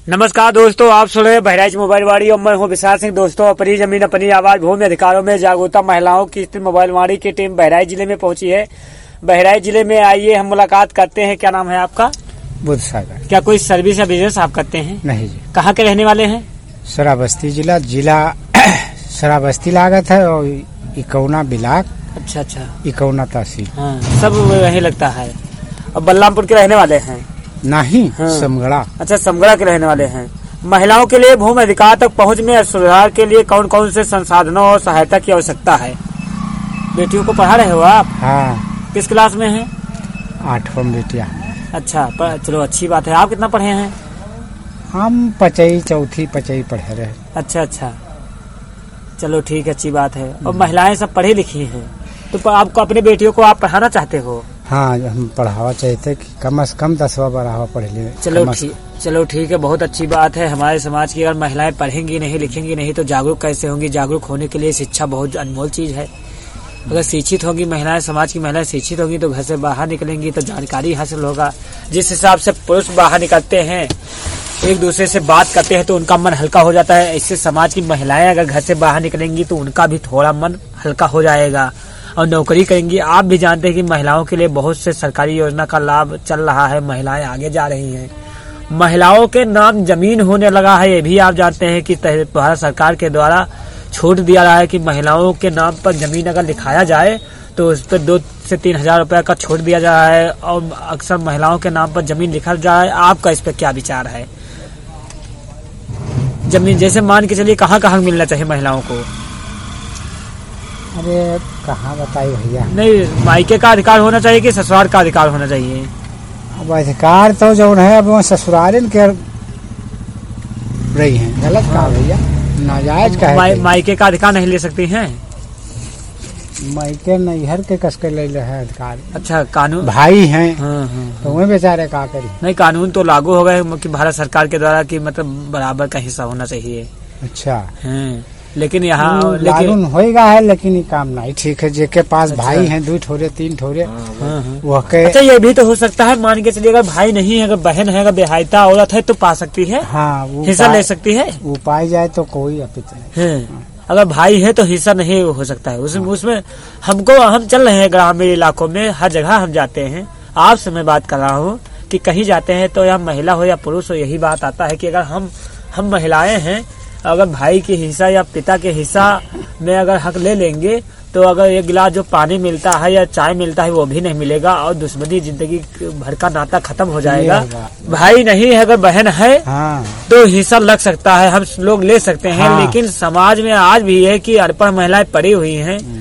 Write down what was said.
नमस्कार दोस्तों, आप सुन रहे हैं बहराइच मोबाइल वाड़ी और मैं हूं विशाल सिंह। दोस्तों, अपनी जमीन अपनी आवाज, भूमि अधिकारों में जागरूकता महिलाओं की स्थित मोबाइल वाड़ी की टीम बहराइच जिले में पहुंची है। बहराइच जिले में आइए हम मुलाकात करते हैं। क्या नाम है आपका? बुद्ध सागर। क्या कोई सर्विस या बिजनेस आप करते हैं? नहीं जी। कहाँ के रहने वाले हैं? श्रावस्ती जिला श्रावस्ती लागत है और इकौना बिलाक। अच्छा, इकौना तहसील। हाँ, सब वही लगता है। और बलरामपुर के रहने वाले हैं? नहीं, हाँ। समगड़ा। अच्छा, समगड़ा के रहने वाले हैं। महिलाओं के लिए भूमि अधिकार तक पहुँच में सुधार के लिए कौन कौन से संसाधनों और सहायता की आवश्यकता है? बेटियों को पढ़ा रहे हो आप? हाँ। किस क्लास में है? 8वीं बेटिया। अच्छा, चलो अच्छी बात है। आप कितना पढ़े हैं? हम चौथी पचई पढ़े रहे। अच्छा, चलो ठीक है, अच्छी बात है। और महिलाएं सब पढ़ी लिखी हैं, तो आपको अपने बेटियों को आप पढ़ाना चाहते हो? हाँ, हम पढ़ावा चाहते कि कम से कम 10वां 12वां पढ़ ले। चलो ठीक है, बहुत अच्छी बात है। हमारे समाज की अगर महिलाएं पढ़ेंगी नहीं लिखेंगी नहीं तो जागरूक कैसे होंगी? जागरूक होने के लिए शिक्षा बहुत अनमोल चीज है। अगर शिक्षित होगी महिलाएं, समाज की महिलाएं शिक्षित होंगी तो घर से बाहर निकलेंगी तो जानकारी हासिल होगा। जिस हिसाब से पुरुष बाहर निकलते हैं, एक दूसरे से बात करते हैं तो उनका मन हल्का हो जाता है। इससे समाज की महिलाएं अगर घर से बाहर निकलेंगी तो उनका भी थोड़ा मन हल्का हो जाएगा और नौकरी करेंगी। आप भी जानते हैं कि महिलाओं के लिए बहुत से सरकारी योजना का लाभ चल रहा है, महिलाएं आगे जा रही हैं। महिलाओं के नाम जमीन होने लगा है, ये भी आप जानते हैं कि भारत सरकार के द्वारा छूट दिया रहा है कि महिलाओं के नाम पर जमीन अगर लिखाया जाए तो उस पर 2 से 3 हजार रुपए का छूट दिया जा रहा है और अक्सर महिलाओं के नाम पर जमीन लिखा जा रहा है। आपका इस पर क्या विचार है? जमीन जैसे मान के चलिए कहाँ मिलना चाहिए महिलाओं को? अरे कहाँ बताइए भैया। नहीं, मायके का अधिकार होना चाहिए कि ससुराल का अधिकार होना चाहिए? अब अधिकार तो जो है अब ससुराल के रही है। गलत कहा भैया, नाजायज का है। मायके का अधिकार नहीं ले सकती हैं? मायके नैहर के कसके ले है अधिकार। अच्छा, कानून भाई हैं। हाँ। तो वही बेचारे का करी। नहीं, कानून तो लागू हो गए कि भारत सरकार के द्वारा कि मतलब बराबर का हिस्सा होना चाहिए। अच्छा। लेकिन यहाँ कानून होएगा है, लेकिन ये काम नहीं ठीक है। जिसके पास भाई हैं 2 ठोरे 3 ठोरे वो के। अच्छा, ये भी तो हो सकता है, मान के चलिए अगर भाई नहीं है, अगर बहन है, अगर बेहायता औरत है तो पा सकती है। हाँ, हिस्सा ले सकती है। वो पाई जाए तो कोई अपित नहीं। अगर भाई है तो हिस्सा नहीं हो सकता है उसमें। हम चल रहे हैं ग्रामीण इलाकों में, हर जगह हम जाते हैं। आपसे मैं बात कर रहा हूँ कि कहीं जाते हैं तो या महिला हो या पुरुष हो, यही बात आता है कि अगर हम महिलाएं हैं, अगर भाई के हिस्सा या पिता के हिस्सा में अगर हक ले लेंगे तो अगर एक गिलास जो पानी मिलता है या चाय मिलता है वो भी नहीं मिलेगा और दुश्मनी जिंदगी भर का नाता खत्म हो जाएगा। भाई नहीं है, अगर बहन है तो हिस्सा लग सकता है, हम लोग ले सकते हैं। लेकिन समाज में आज भी है कि अनपढ़ महिलाएं पड़ी हुई हैं।